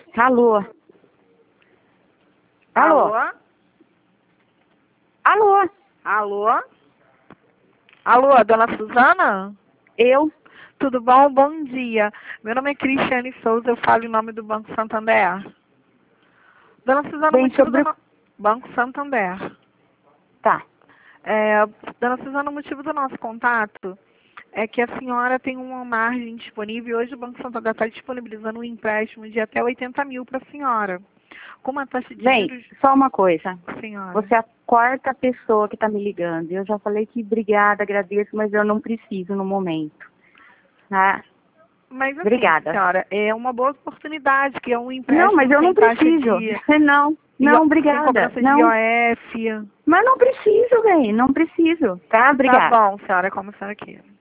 Alô? Alô? Alô? Alô? Alô? Alô, dona Suzana? Eu? Tudo bom? Bom dia. Meu nome é Cristiane Souza, eu falo em nome do Banco Santander. Dona Suzana, o Bem motivo sobre... do Banco Santander. Tá. Dona Suzana, o motivo do nosso contato é que a senhora tem uma margem disponível e hoje o Banco Santander está disponibilizando um empréstimo de até 80 mil para a senhora. Com uma taxa de Bem, juros, só uma coisa. senhora. Você é a quarta pessoa que está me ligando. Eu já falei que obrigada, agradeço, mas eu não preciso no momento. Tá? Mas assim, Obrigada. senhora, é uma boa oportunidade, que é um Não, mas empréstimo eu não sem taxa preciso. de... Não, sem obrigada. cobrança de Não. IOF. Mas não preciso, bem, não preciso. Tá? Tá Obrigada. bom, senhora, como a senhora queira.